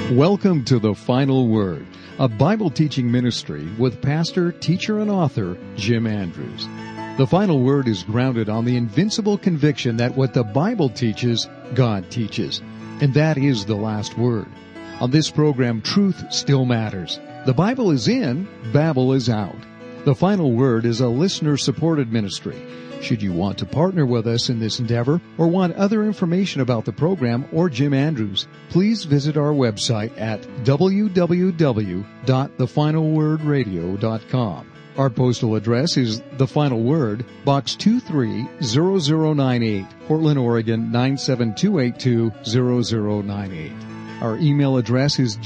Welcome to The Final Word, a Bible teaching ministry with pastor, teacher, and author Jim Andrews. The Final Word is grounded on the invincible conviction that what the Bible teaches, God teaches. And that is the last word. On this program, truth still matters. The Bible is in, Babel is out. The Final Word is a listener-supported ministry. Should you want to partner with us in this endeavor or want other information about the program or Jim Andrews, please visit our website at www.thefinalwordradio.com. Our postal address is The Final Word, Box 230098, Portland, Oregon 972820098. Our email address is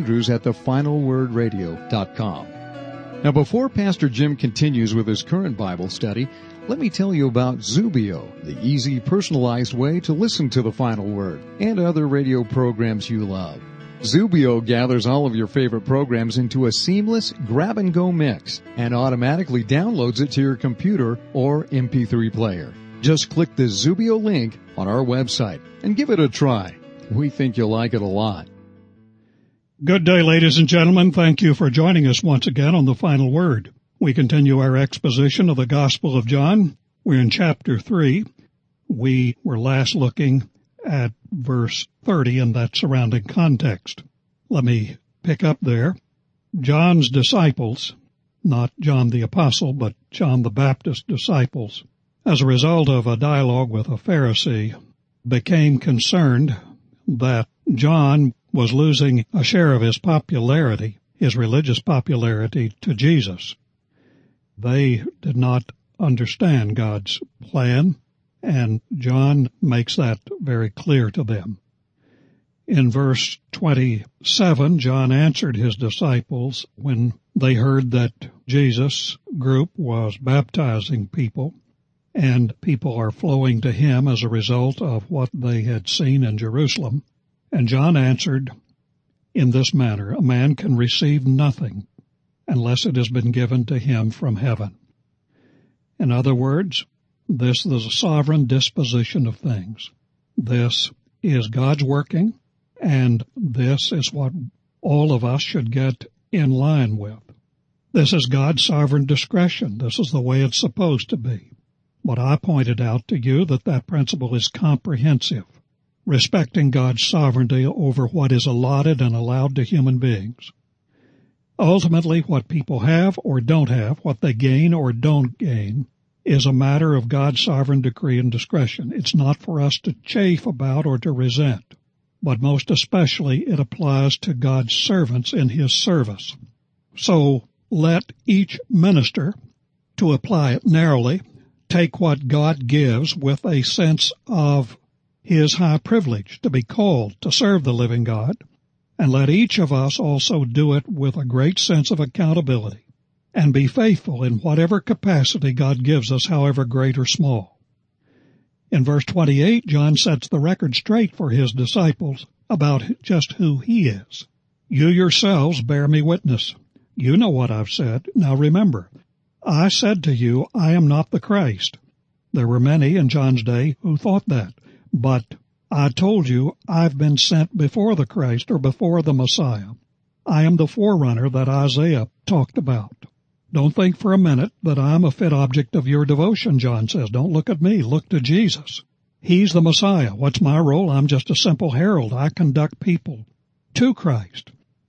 jimandrews@thefinalwordradio.com. Now, before Pastor Jim continues with his current Bible study, let me tell you about Zubio, the easy, personalized way to listen to the Final Word and other radio programs you love. Zubio gathers all of your favorite programs into a seamless grab-and-go mix and automatically downloads it to your computer or MP3 player. Just click the Zubio link on our website and give it a try. We think you'll like it a lot. Good day, ladies and gentlemen. Thank you for joining us once again on The Final Word. We continue our exposition of the Gospel of John. We're in chapter 3. We were last looking at verse 30 and that surrounding context. Let me pick up there. John's disciples, not John the Apostle, but John the Baptist's disciples, as a result of a dialogue with a Pharisee, became concerned that John was losing a share of his popularity, his religious popularity, to Jesus. They did not understand God's plan, and John makes that very clear to them. In verse 27, John answered his disciples when they heard that Jesus' group was baptizing people, and people are flowing to him as a result of what they had seen in Jerusalem. And John answered in this manner, "A man can receive nothing unless it has been given to him from heaven." In other words, this is a sovereign disposition of things. This is God's working, and this is what all of us should get in line with. This is God's sovereign discretion. This is the way it's supposed to be. But I pointed out to you that principle is comprehensive, respecting God's sovereignty over what is allotted and allowed to human beings. Ultimately, what people have or don't have, what they gain or don't gain, is a matter of God's sovereign decree and discretion. It's not for us to chafe about or to resent, but most especially it applies to God's servants in His service. So let each minister, to apply it narrowly, take what God gives with a sense of His high privilege to be called to serve the living God, and let each of us also do it with a great sense of accountability and be faithful in whatever capacity God gives us, however great or small. In verse 28, John sets the record straight for his disciples about just who he is. You yourselves bear me witness. You know what I've said. Now remember, I said to you, I am not the Christ. There were many in John's day who thought that. But I told you I've been sent before the Christ or before the Messiah. I am the forerunner that Isaiah talked about. Don't think for a minute that I'm a fit object of your devotion, John says. Don't look at me. Look to Jesus. He's the Messiah. What's my role? I'm just a simple herald. I conduct people to Christ.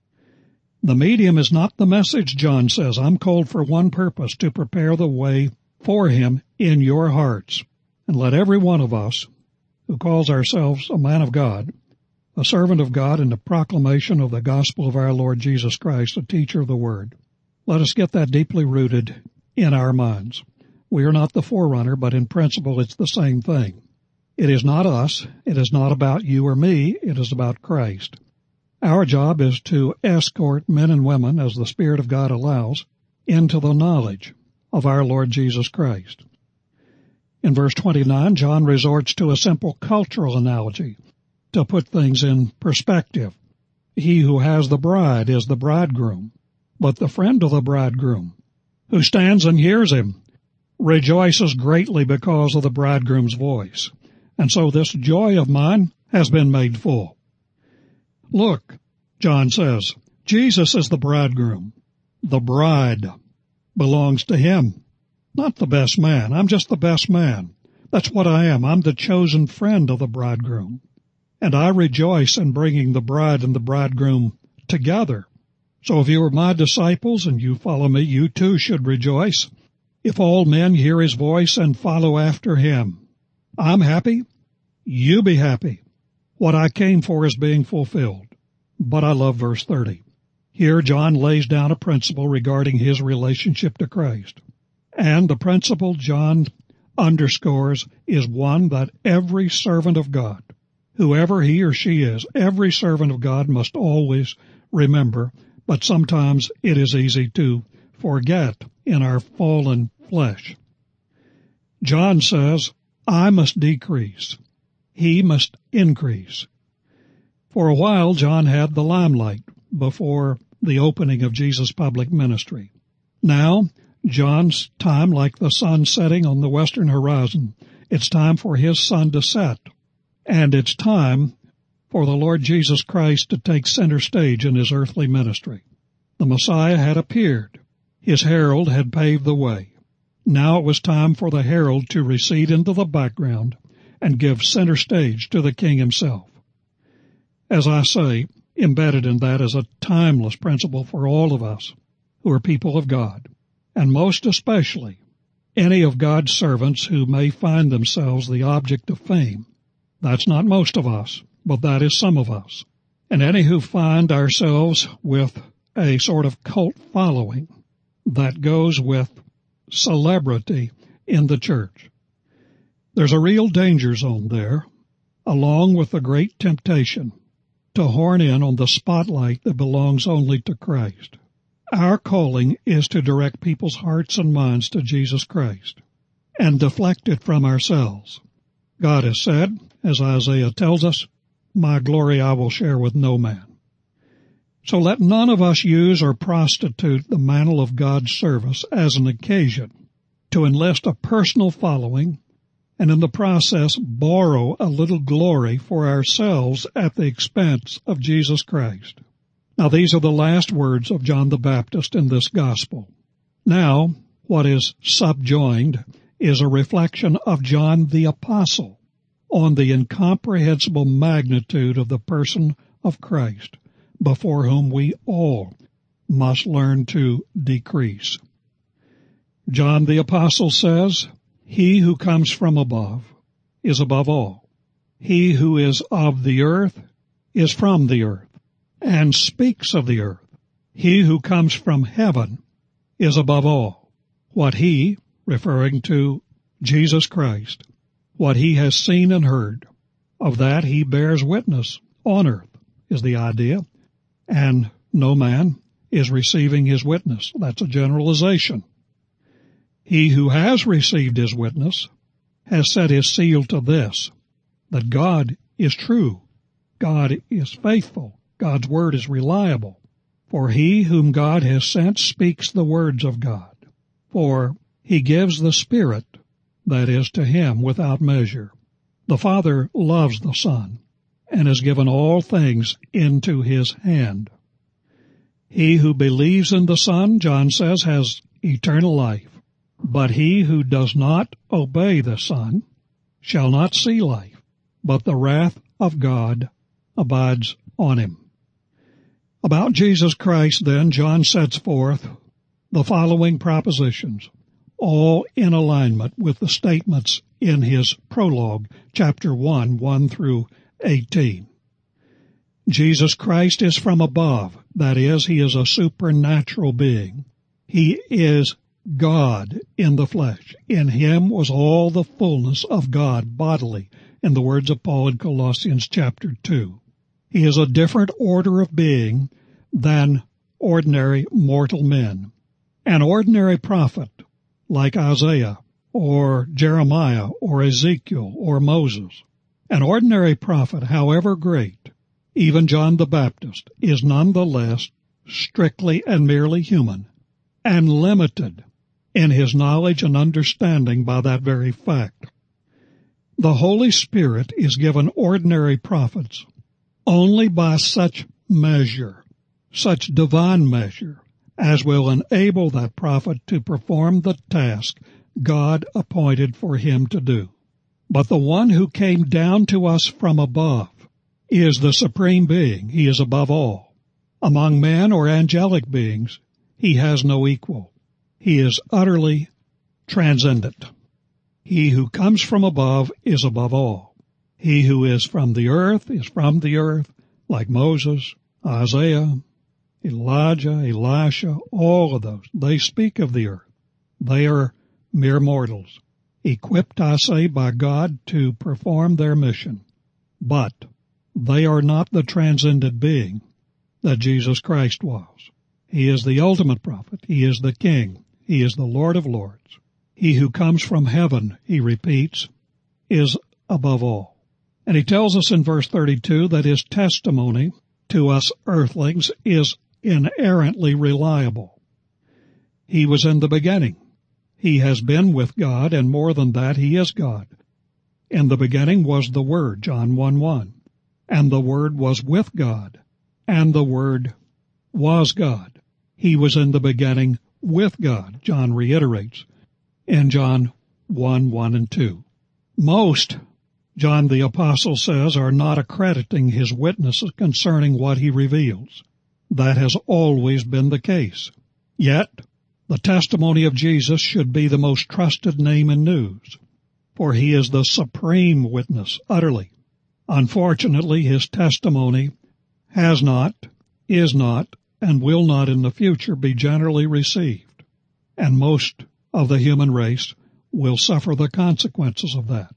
The medium is not the message, John says. I'm called for one purpose, to prepare the way for Him in your hearts. And let every one of us who calls ourselves a man of God, a servant of God in the proclamation of the gospel of our Lord Jesus Christ, a teacher of the Word, let us get that deeply rooted in our minds. We are not the forerunner, but in principle it's the same thing. It is not us. It is not about you or me. It is about Christ. Our job is to escort men and women, as the Spirit of God allows, into the knowledge of our Lord Jesus Christ. In verse 29, John resorts to a simple cultural analogy to put things in perspective. He who has the bride is the bridegroom, but the friend of the bridegroom, who stands and hears him, rejoices greatly because of the bridegroom's voice. And so this joy of mine has been made full. Look, John says, Jesus is the bridegroom. The bride belongs to him. Not the best man. I'm just the best man. That's what I am. I'm the chosen friend of the bridegroom. And I rejoice in bringing the bride and the bridegroom together. So if you are my disciples and you follow me, you too should rejoice. If all men hear his voice and follow after him. I'm happy. You be happy. What I came for is being fulfilled. But I love verse 30. Here John lays down a principle regarding his relationship to Christ. And the principle John underscores is one that every servant of God, whoever he or she is, every servant of God must always remember, but sometimes it is easy to forget in our fallen flesh. John says, I must decrease. He must increase. For a while, John had the limelight before the opening of Jesus' public ministry. Now, John's time, like the sun setting on the western horizon, it's time for his sun to set. And it's time for the Lord Jesus Christ to take center stage in his earthly ministry. The Messiah had appeared. His herald had paved the way. Now it was time for the herald to recede into the background and give center stage to the King himself. As I say, embedded in that is a timeless principle for all of us who are people of God, and most especially any of God's servants who may find themselves the object of fame. That's not most of us, but that is some of us. And any who find ourselves with a sort of cult following that goes with celebrity in the church. There's a real danger zone there, along with the great temptation to horn in on the spotlight that belongs only to Christ. Our calling is to direct people's hearts and minds to Jesus Christ and deflect it from ourselves. God has said, as Isaiah tells us, my glory I will share with no man. So let none of us use or prostitute the mantle of God's service as an occasion to enlist a personal following and in the process borrow a little glory for ourselves at the expense of Jesus Christ. Now these are the last words of John the Baptist in this gospel. Now, what is subjoined is a reflection of John the Apostle on the incomprehensible magnitude of the person of Christ, before whom we all must learn to decrease. John the Apostle says, he who comes from above is above all. He who is of the earth is from the earth, and speaks of the earth. He who comes from heaven is above all. What he, referring to Jesus Christ, what he has seen and heard, of that he bears witness on earth, is the idea, and no man is receiving his witness. That's a generalization. He who has received his witness has set his seal to this, that God is true, God is faithful, God's word is reliable. For he whom God has sent speaks the words of God. For he gives the Spirit, that is, to him without measure. The Father loves the Son, and has given all things into his hand. He who believes in the Son, John says, has eternal life. But he who does not obey the Son shall not see life, but the wrath of God abides on him. About Jesus Christ, then, John sets forth the following propositions, all in alignment with the statements in his prologue, chapter 1, 1 through 18. Jesus Christ is from above, that is, he is a supernatural being. He is God in the flesh. In him was all the fullness of God bodily, in the words of Paul in Colossians chapter 2. He is a different order of being than ordinary mortal men. An ordinary prophet, like Isaiah, or Jeremiah, or Ezekiel, or Moses. An ordinary prophet, however great, even John the Baptist, is nonetheless strictly and merely human, and limited in his knowledge and understanding by that very fact. The Holy Spirit is given ordinary prophets only by such measure, such divine measure, as will enable that prophet to perform the task God appointed for him to do. But the one who came down to us from above is the supreme being. He is above all. Among men or angelic beings, he has no equal. He is utterly transcendent. He who comes from above is above all. He who is from the earth is from the earth, like Moses, Isaiah, Elijah, Elisha, all of those. They speak of the earth. They are mere mortals, equipped, I say, by God to perform their mission. But they are not the transcendent being that Jesus Christ was. He is the ultimate prophet. He is the King. He is the Lord of Lords. He who comes from heaven, he repeats, is above all. And he tells us in verse 32 that his testimony to us earthlings is inerrantly reliable. He was in the beginning. He has been with God, and more than that, he is God. In the beginning was the Word, John 1:1. And the Word was with God, and the Word was God. He was in the beginning with God, John reiterates in John 1:1 and 2. Most, John the Apostle says, are not accrediting his witnesses concerning what he reveals. That has always been the case. Yet, the testimony of Jesus should be the most trusted name in news, for he is the supreme witness, utterly. Unfortunately, his testimony has not, is not, and will not in the future be generally received, and most of the human race will suffer the consequences of that.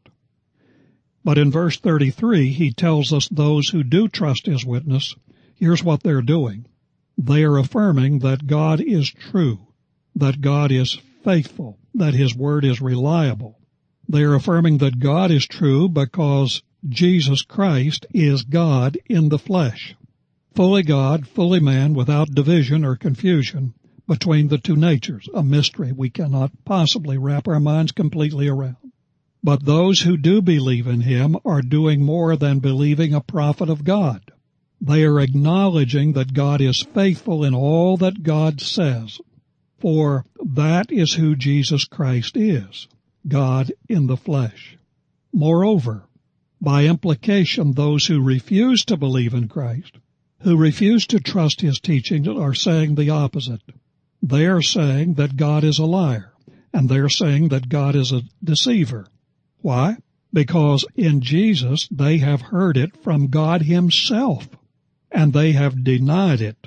But in verse 33, he tells us those who do trust his witness, here's what they're doing. They are affirming that God is true, that God is faithful, that his word is reliable. They are affirming that God is true because Jesus Christ is God in the flesh, fully God, fully man, without division or confusion between the two natures, a mystery we cannot possibly wrap our minds completely around. But those who do believe in him are doing more than believing a prophet of God. They are acknowledging that God is faithful in all that God says, for that is who Jesus Christ is, God in the flesh. Moreover, by implication, those who refuse to believe in Christ, who refuse to trust his teachings, are saying the opposite. They are saying that God is a liar, and they're saying that God is a deceiver. Why? Because in Jesus they have heard it from God himself, and they have denied it.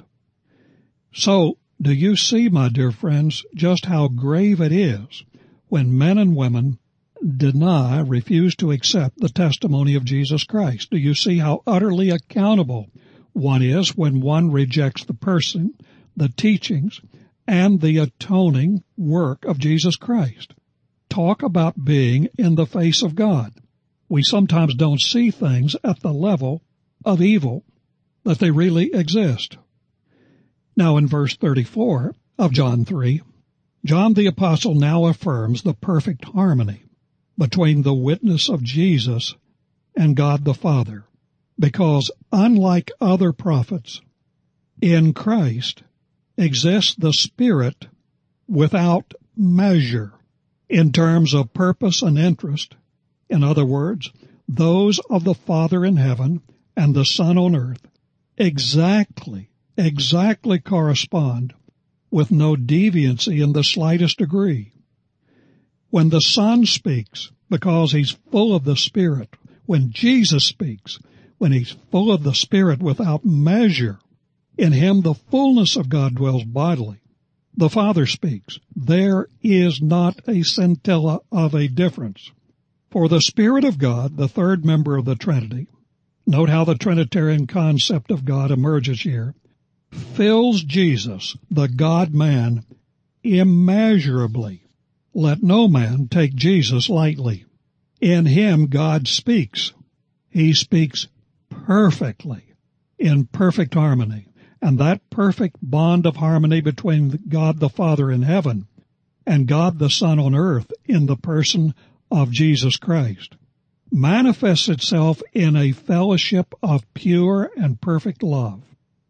So, do you see, my dear friends, just how grave it is when men and women refuse to accept the testimony of Jesus Christ? Do you see how utterly accountable one is when one rejects the person, the teachings, and the atoning work of Jesus Christ? Talk about being in the face of God. We sometimes don't see things at the level of evil that they really exist. Now in verse 34 of John 3, John the Apostle now affirms the perfect harmony between the witness of Jesus and God the Father, because unlike other prophets, in Christ exists the Spirit without measure in terms of purpose and interest. In other words, those of the Father in heaven and the Son on earth exactly correspond with no deviancy in the slightest degree. When the Son speaks, because he's full of the Spirit, when Jesus speaks, when he's full of the Spirit without measure, in him the fullness of God dwells bodily. The Father speaks. There is not a scintilla of a difference. For the Spirit of God, the third member of the Trinity, note how the Trinitarian concept of God emerges here, fills Jesus, the God-man, immeasurably. Let no man take Jesus lightly. In him God speaks. He speaks perfectly, in perfect harmony. And that perfect bond of harmony between God the Father in heaven and God the Son on earth in the person of Jesus Christ manifests itself in a fellowship of pure and perfect love.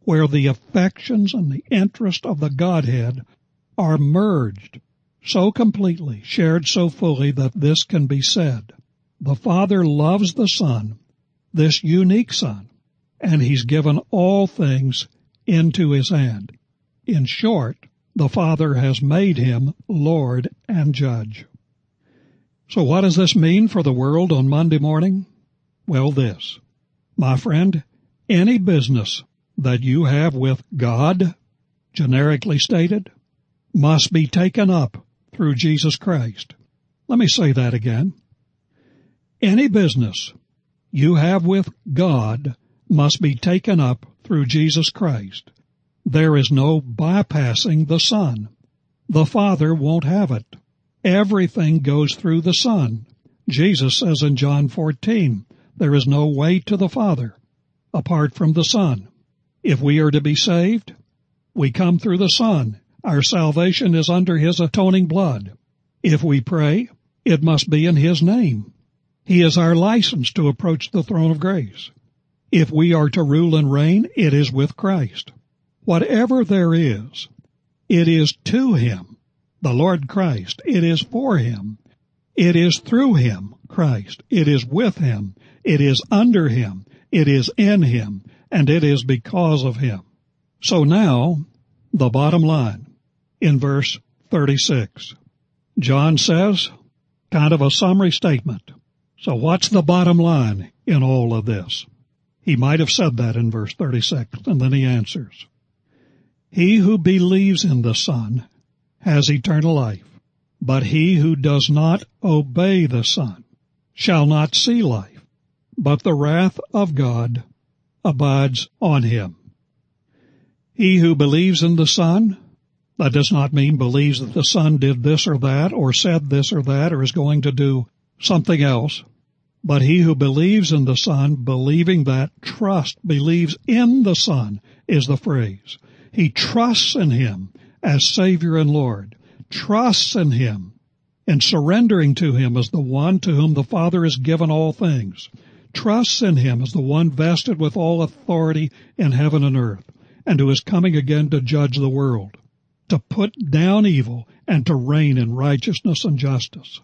where the affections and the interest of the Godhead are merged so completely, shared so fully that this can be said. The Father loves the Son, this unique Son, and He's given all things into His hand. In short, the Father has made Him Lord and Judge. So what does this mean for the world on Monday morning? Well, this. My friend, any business that you have with God, generically stated, must be taken up through Jesus Christ. Let me say that again. Any business you have with God must be taken up through Jesus Christ. There is no bypassing the Son. The Father won't have it. Everything goes through the Son. Jesus says in John 14, there is no way to the Father apart from the Son. If we are to be saved, we come through the Son. Our salvation is under His atoning blood. If we pray, it must be in His name. He is our license to approach the throne of grace. If we are to rule and reign, it is with Christ. Whatever there is, it is to Him, the Lord Christ. It is for Him. It is through Him, Christ. It is with Him. It is under Him. It is in Him. And it is because of Him. So now, the bottom line, in verse 36. John says, kind of a summary statement. So what's the bottom line in all of this? He might have said that in verse 36, and then he answers, He who believes in the Son has eternal life, but he who does not obey the Son shall not see life, but the wrath of God abides on him. He who believes in the Son, that does not mean believes that the Son did this or that, or said this or that, or is going to do something else. But he who believes in the Son, believing that, believes in the Son is the phrase. He trusts in Him as Savior and Lord, trusts in Him, and surrendering to Him as the one to whom the Father has given all things, trusts in Him as the one vested with all authority in heaven and earth, and who is coming again to judge the world, to put down evil and to reign in righteousness and justice.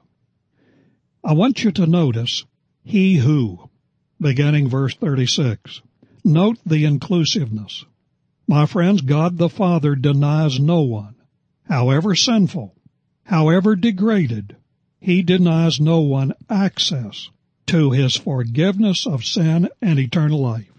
I want you to notice He who, beginning verse 36. Note the inclusiveness. My friends, God the Father denies no one, however sinful, however degraded. He denies no one access to His forgiveness of sin and eternal life.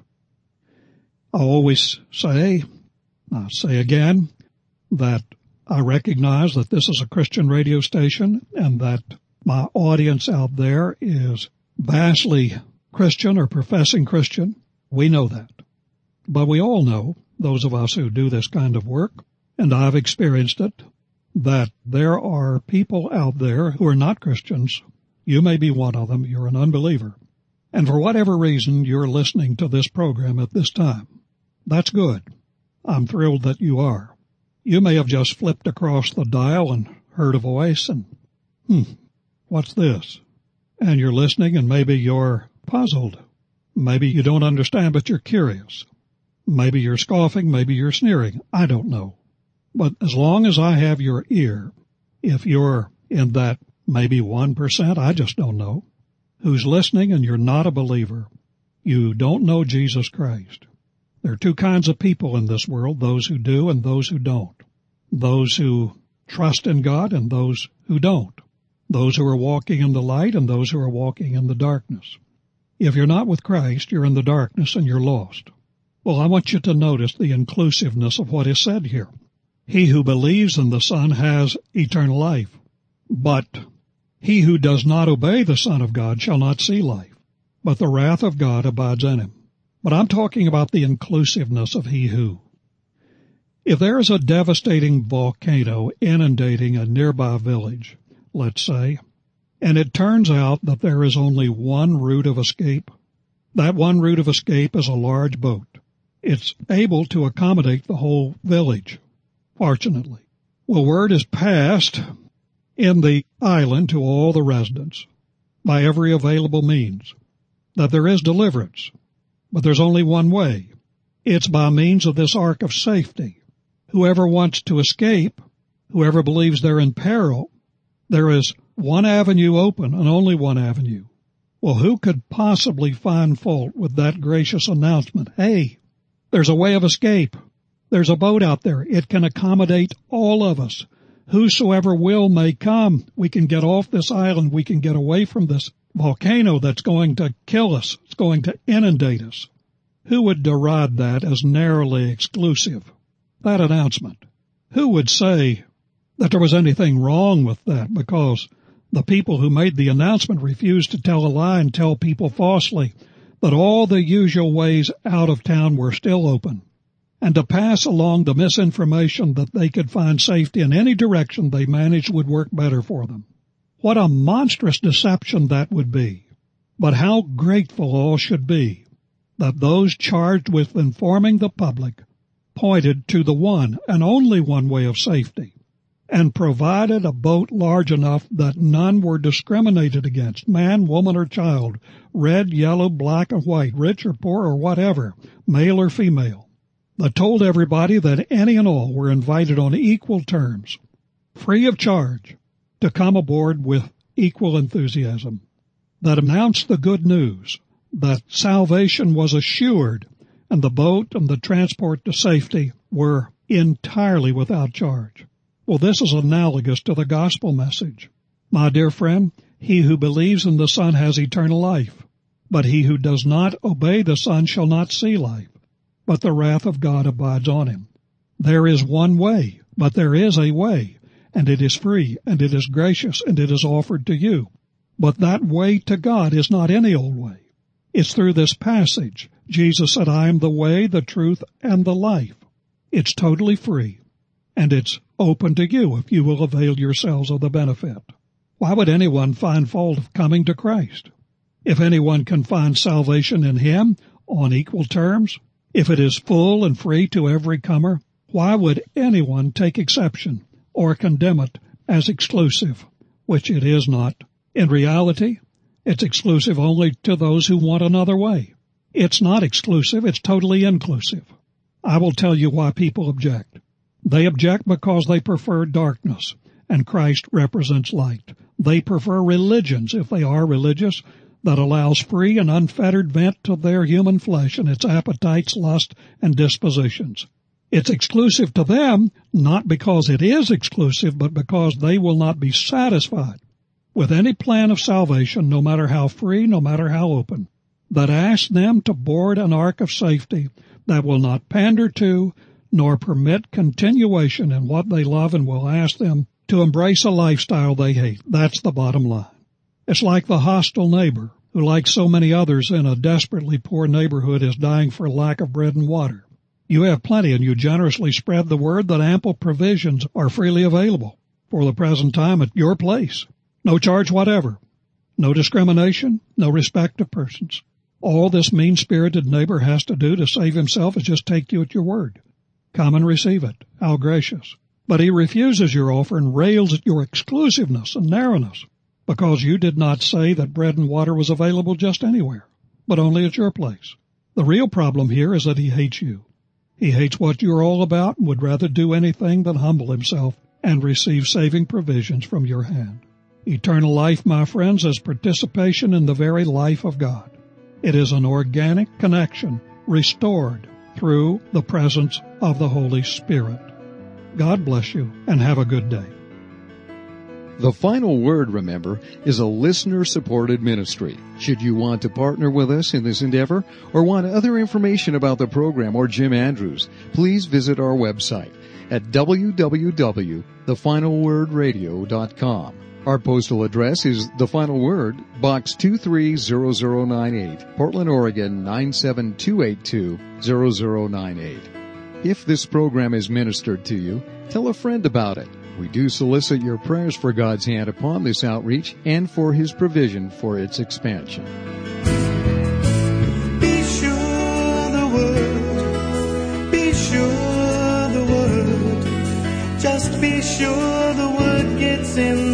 I always say, I'll say again, that I recognize that this is a Christian radio station and that my audience out there is vastly Christian or professing Christian. We know that. But we all know, those of us who do this kind of work, and I've experienced it, that there are people out there who are not Christians. You may be one of them. You're an unbeliever. And for whatever reason, you're listening to this program at this time. That's good. I'm thrilled that you are. You may have just flipped across the dial and heard a voice and, what's this? And you're listening and maybe you're puzzled. Maybe you don't understand, but you're curious. Maybe you're scoffing, maybe you're sneering. I don't know. But as long as I have your ear, if you're in that maybe 1%, I just don't know, who's listening and you're not a believer, you don't know Jesus Christ. There are two kinds of people in this world, those who do and those who don't. Those who trust in God and those who don't. Those who are walking in the light and those who are walking in the darkness. If you're not with Christ, you're in the darkness and you're lost. Well, I want you to notice the inclusiveness of what is said here. He who believes in the Son has eternal life, but he who does not obey the Son of God shall not see life, but the wrath of God abides in him. But I'm talking about the inclusiveness of he who. If there is a devastating volcano inundating a nearby village, let's say, and it turns out that there is only one route of escape, that one route of escape is a large boat. It's able to accommodate the whole village, fortunately. Well, word is passed in the island to all the residents by every available means that there is deliverance, but there's only one way. It's by means of this ark of safety. Whoever wants to escape, whoever believes they're in peril, there is one avenue open and only one avenue. Well, who could possibly find fault with that gracious announcement? Hey, there's a way of escape. There's a boat out there. It can accommodate all of us. Whosoever will may come. We can get off this island. We can get away from this volcano that's going to kill us. It's going to inundate us. Who would deride that as narrowly exclusive? That announcement. Who would say that there was anything wrong with that because the people who made the announcement refused to tell a lie and tell people falsely that all the usual ways out of town were still open, and to pass along the misinformation that they could find safety in any direction they managed would work better for them. What a monstrous deception that would be. But how grateful all should be that those charged with informing the public pointed to the one and only one way of safety, and provided a boat large enough that none were discriminated against, man, woman, or child, red, yellow, black, and white, rich or poor or whatever, male or female, that told everybody that any and all were invited on equal terms, free of charge, to come aboard with equal enthusiasm, that announced the good news, that salvation was assured, and the boat and the transport to safety were entirely without charge. Well, this is analogous to the gospel message. My dear friend, he who believes in the Son has eternal life, but he who does not obey the Son shall not see life, but the wrath of God abides on him. There is one way, but there is a way, and it is free, and it is gracious, and it is offered to you. But that way to God is not any old way. It's through this passage. Jesus said, I am the way, the truth, and the life. It's totally free, and it's open to you if you will avail yourselves of the benefit. Why would anyone find fault of coming to Christ? If anyone can find salvation in Him on equal terms, if it is full and free to every comer, why would anyone take exception or condemn it as exclusive, which it is not? In reality, it's exclusive only to those who want another way. It's not exclusive, it's totally inclusive. I will tell you why people object. They object because they prefer darkness, and Christ represents light. They prefer religions, if they are religious, that allows free and unfettered vent to their human flesh and its appetites, lust, and dispositions. It's exclusive to them, not because it is exclusive, but because they will not be satisfied with any plan of salvation, no matter how free, no matter how open, that asks them to board an ark of safety that will not pander to nor permit continuation in what they love and will ask them to embrace a lifestyle they hate. That's the bottom line. It's like the hostile neighbor who, like so many others in a desperately poor neighborhood, is dying for lack of bread and water. You have plenty, and you generously spread the word that ample provisions are freely available for the present time at your place. No charge whatever. No discrimination, no respect of persons. All this mean-spirited neighbor has to do to save himself is just take you at your word. Come and receive it. How gracious. But he refuses your offer and rails at your exclusiveness and narrowness because you did not say that bread and water was available just anywhere, but only at your place. The real problem here is that he hates you. He hates what you're all about and would rather do anything than humble himself and receive saving provisions from your hand. Eternal life, my friends, is participation in the very life of God. It is an organic connection restored through the presence of the Holy Spirit. God bless you and have a good day. The Final Word, remember, is a listener-supported ministry. Should you want to partner with us in this endeavor or want other information about the program or Jim Andrews, please visit our website at www.thefinalwordradio.com. Our postal address is The Final Word, Box 230098, Portland, Oregon 97282, 0098. If this program is ministered to you, tell a friend about it. We do solicit your prayers for God's hand upon this outreach and for His provision for its expansion. Be sure the Word, be sure the Word, just be sure the Word gets in